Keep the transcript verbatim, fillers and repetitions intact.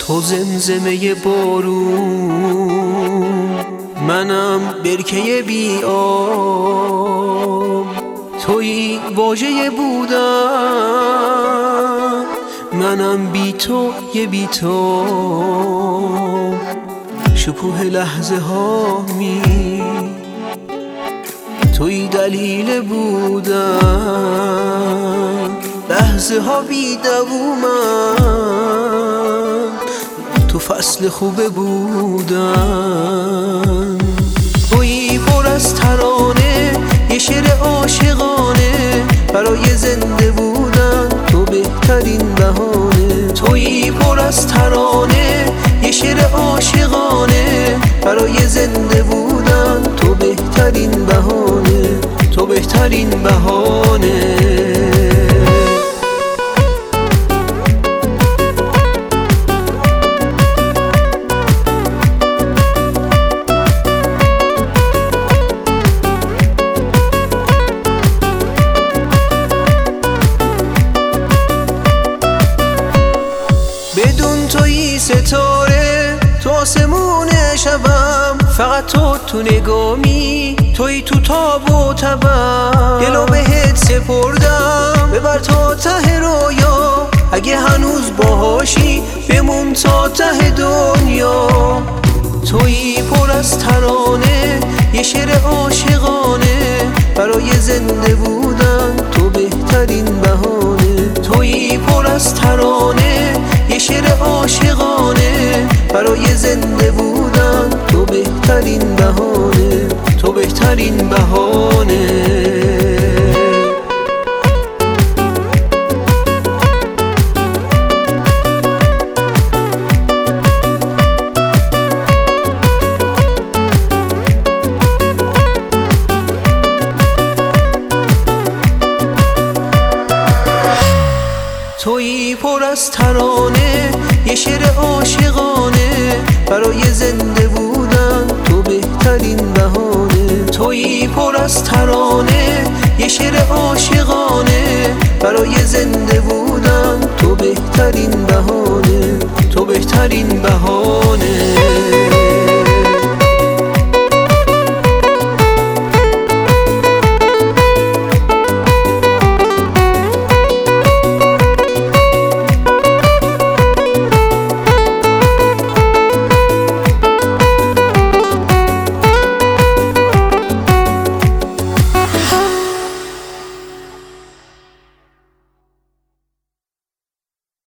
تو زمزمه بارون، منم برکه بی آب. تویی واژه بودم، منم بی تو یه بی تو. شکوه لحظه ها می، تویی دلیل بودم. لحظه ها بی دوومم، تو فصل خوبه بودم. تویی پر از ترانه، یه شعر عاشقانه برای زنده بودن، تو بهترین بهانه. تویی پر از ترانه، یه شعر عاشقانه برای زنده بودن، تو بهترین بهانه، تو بهترین بهانه. بدون تویی ستاره تو آسمون شبم، فقط تو تو نگامی، تویی تو تاب و تبم. دلو بهت سپردم، ببر تا ته رویا، اگه هنوز باهاشی بمون تا ته دنیا. تویی پر از ترانه، یه شعر عاشقانه برای زنده بودن، تو بهترین بهانه. تویی پر از ترانه، یه شعر عاشقانه برای زنده بودن، تو بهترین بهانه، تو بهترین بهانه. تویی پر از ترانه، یه شعر عاشقانه برای زنده بودن، تو بهترین بهانه. تویی پر از ترانه، یه شعر عاشقانه برای زنده بودن، تو